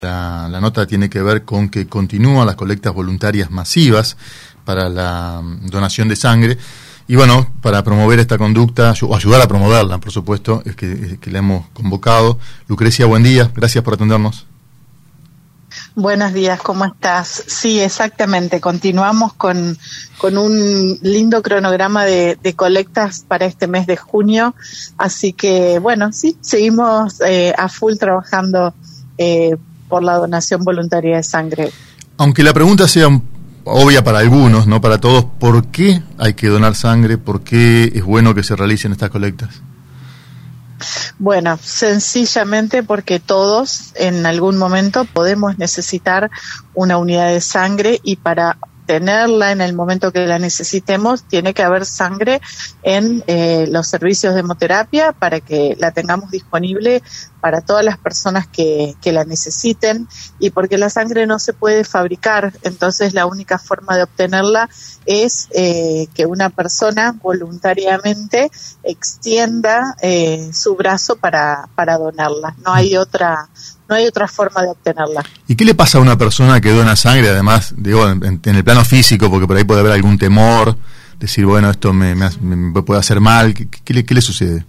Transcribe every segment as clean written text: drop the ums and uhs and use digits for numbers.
La nota tiene que ver con que continúan las colectas voluntarias masivas para la donación de sangre. Y bueno, para promover esta conducta, o ayudar a promoverla, por supuesto, es que la hemos convocado. Lucrecia, buen día, gracias por atendernos. Buenos días, ¿cómo estás? Sí, exactamente, continuamos con un lindo cronograma de colectas para este mes de junio, así que bueno, sí, seguimos a full trabajando por la donación voluntaria de sangre. Aunque la pregunta sea obvia para algunos, no para todos, ¿por qué hay que donar sangre? ¿Por qué es bueno que se realicen estas colectas? Bueno, sencillamente porque todos en algún momento podemos necesitar una unidad de sangre y para tenerla en el momento que la necesitemos tiene que haber sangre en los servicios de hemoterapia para que la tengamos disponible para todas las personas que la necesiten y porque la sangre no se puede fabricar, entonces la única forma de obtenerla es que una persona voluntariamente extienda su brazo para donarla. No hay otra forma de obtenerla. ¿Y qué le pasa a una persona que dona sangre, además, digo, en el plano físico, porque por ahí puede haber algún temor, decir, bueno, esto me puede hacer mal? ¿Qué le sucede?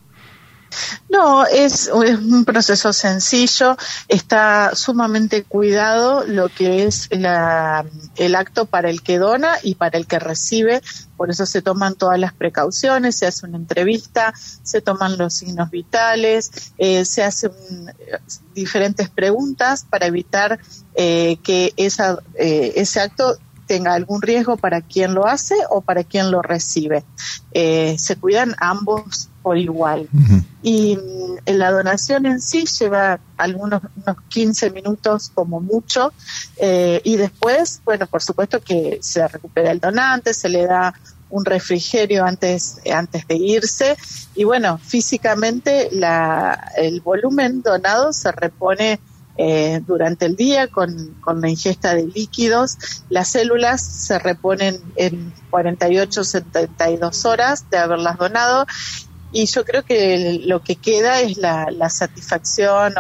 No, es un proceso sencillo, está sumamente cuidado lo que es el acto para el que dona y para el que recibe, por eso se toman todas las precauciones, se hace una entrevista, se toman los signos vitales, se hacen diferentes preguntas para evitar que ese acto tenga algún riesgo para quien lo hace o para quien lo recibe. Se cuidan ambos por igual. Uh-huh. Y la donación en sí lleva unos 15 minutos como mucho, y después, bueno, por supuesto que se recupera el donante, se le da un refrigerio antes de irse, y bueno, físicamente el volumen donado se repone durante el día con la ingesta de líquidos. Las células se reponen en 48-72 horas de haberlas donado y yo creo que lo que queda es la satisfacción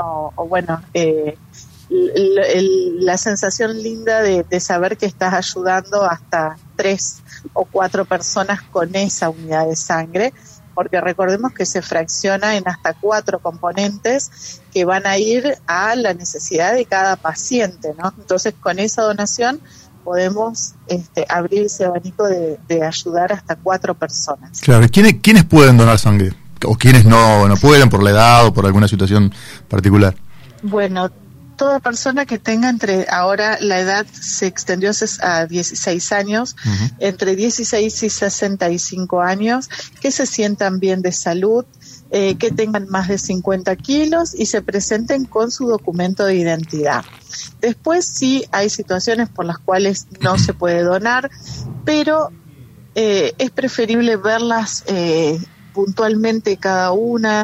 la sensación linda de saber que estás ayudando hasta 3 o 4 personas con esa unidad de sangre, porque recordemos que se fracciona en hasta 4 componentes que van a ir a la necesidad de cada paciente, ¿no? Entonces, con esa donación podemos abrir ese abanico de ayudar hasta 4 personas. Claro, ¿quiénes pueden donar sangre? ¿O quiénes no pueden por la edad o por alguna situación particular? Bueno, toda persona que tenga ahora la edad se extendió a 16 años, uh-huh, entre 16 y 65 años, que se sientan bien de salud, que tengan más de 50 kilos y se presenten con su documento de identidad. Después sí hay situaciones por las cuales no se puede donar, pero es preferible verlas puntualmente cada una,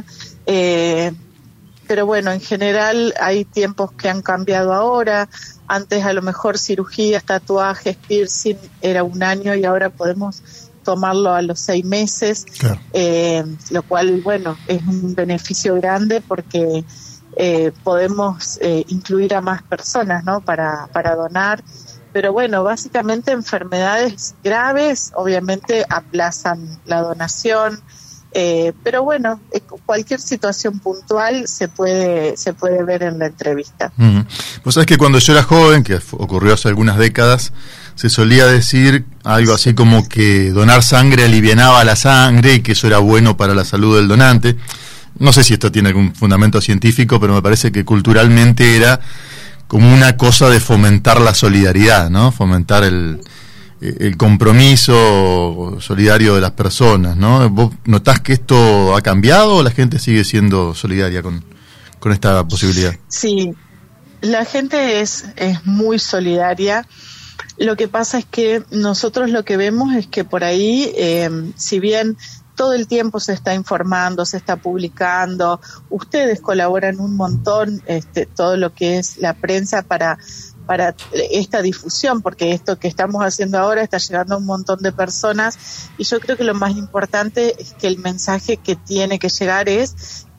pero bueno, en general hay tiempos que han cambiado ahora. Antes a lo mejor cirugías, tatuajes, piercing era 1 año y ahora podemos tomarlo a los 6 meses, claro. Lo cual, bueno, es un beneficio grande porque podemos incluir a más personas, ¿no? Para donar. Pero bueno, básicamente enfermedades graves obviamente aplazan la donación. Pero bueno, cualquier situación puntual se puede ver en la entrevista. Uh-huh. Vos sabés que cuando yo era joven, que ocurrió hace algunas décadas, se solía decir algo así como que donar sangre alivianaba la sangre y que eso era bueno para la salud del donante. No sé si esto tiene algún fundamento científico, pero me parece que culturalmente era como una cosa de fomentar la solidaridad, ¿no? Fomentar el compromiso solidario de las personas, ¿no? ¿Vos notás que esto ha cambiado o la gente sigue siendo solidaria con esta posibilidad? Sí, la gente es muy solidaria. Lo que pasa es que nosotros lo que vemos es que por ahí, si bien todo el tiempo se está informando, se está publicando, ustedes colaboran un montón, todo lo que es la prensa para esta difusión, porque esto que estamos haciendo ahora está llegando a un montón de personas y yo creo que lo más importante es que el mensaje que tiene que llegar es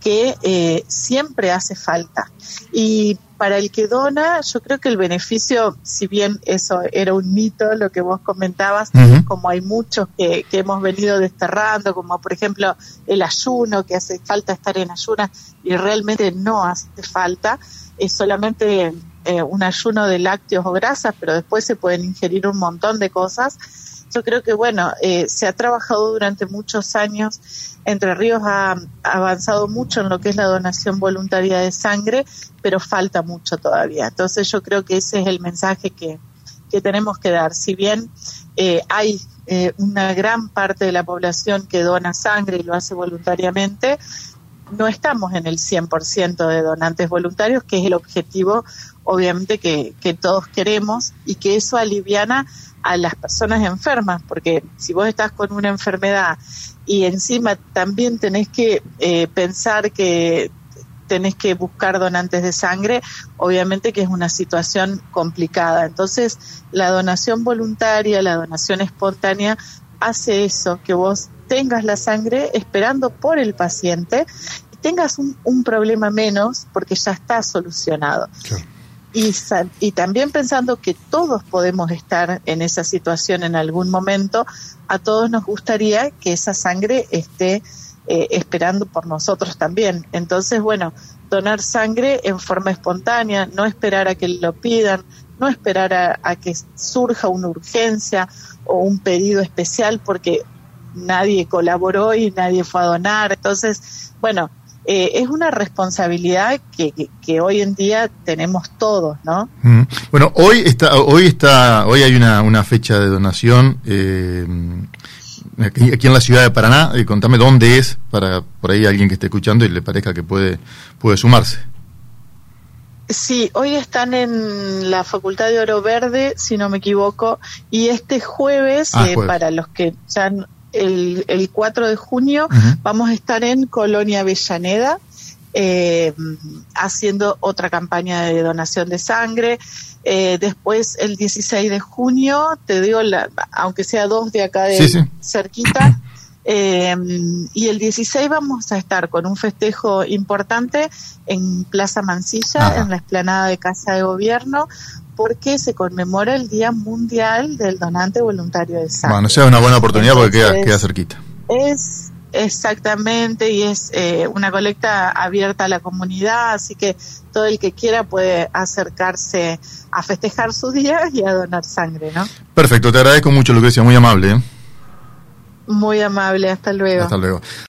que siempre hace falta. Y para el que dona, yo creo que el beneficio, si bien eso era un mito, lo que vos comentabas, como hay muchos que hemos venido desterrando, como por ejemplo el ayuno, que hace falta estar en ayunas y realmente no hace falta, es solamente un ayuno de lácteos o grasas, pero después se pueden ingerir un montón de cosas. Yo creo que, bueno, se ha trabajado durante muchos años. Entre Ríos ha avanzado mucho en lo que es la donación voluntaria de sangre, pero falta mucho todavía. Entonces yo creo que ese es el mensaje que tenemos que dar. Si bien hay una gran parte de la población que dona sangre y lo hace voluntariamente, no estamos en el 100% de donantes voluntarios, que es el objetivo, obviamente, que todos queremos, y que eso aliviana a las personas enfermas, porque si vos estás con una enfermedad y encima también tenés que pensar que tenés que buscar donantes de sangre, obviamente que es una situación complicada. Entonces, la donación voluntaria, la donación espontánea, hace eso, que vos tengas la sangre esperando por el paciente y tengas un problema menos porque ya está solucionado. Claro. Y también pensando que todos podemos estar en esa situación en algún momento, a todos nos gustaría que esa sangre esté esperando por nosotros también. Entonces, bueno, donar sangre en forma espontánea, no esperar a que lo pidan, no esperar a que surja una urgencia o un pedido especial porque nadie colaboró y nadie fue a donar. Entonces, bueno, es una responsabilidad que hoy en día tenemos todos, ¿no? Bueno, hoy hay una fecha de donación aquí en la ciudad de Paraná. Contame dónde es, para por ahí alguien que esté escuchando y le parezca que puede sumarse. Sí, hoy están en la Facultad de Oro Verde, si no me equivoco, y este jueves, para los que ya el 4 de junio, vamos a estar en Colonia Avellaneda, haciendo otra campaña de donación de sangre. Después, el 16 de junio, te digo, aunque sea 2 de acá de cerquita, y el 16 vamos a estar con un festejo importante en Plaza Mansilla, en la explanada de Casa de Gobierno, porque se conmemora el Día Mundial del Donante Voluntario de Sangre. Bueno, sea una buena oportunidad. Entonces, porque queda cerquita. Es exactamente, y es una colecta abierta a la comunidad, así que todo el que quiera puede acercarse a festejar su día y a donar sangre, ¿no? Perfecto, te agradezco mucho, Lucrecia, muy amable. Muy amable, hasta luego. Hasta luego.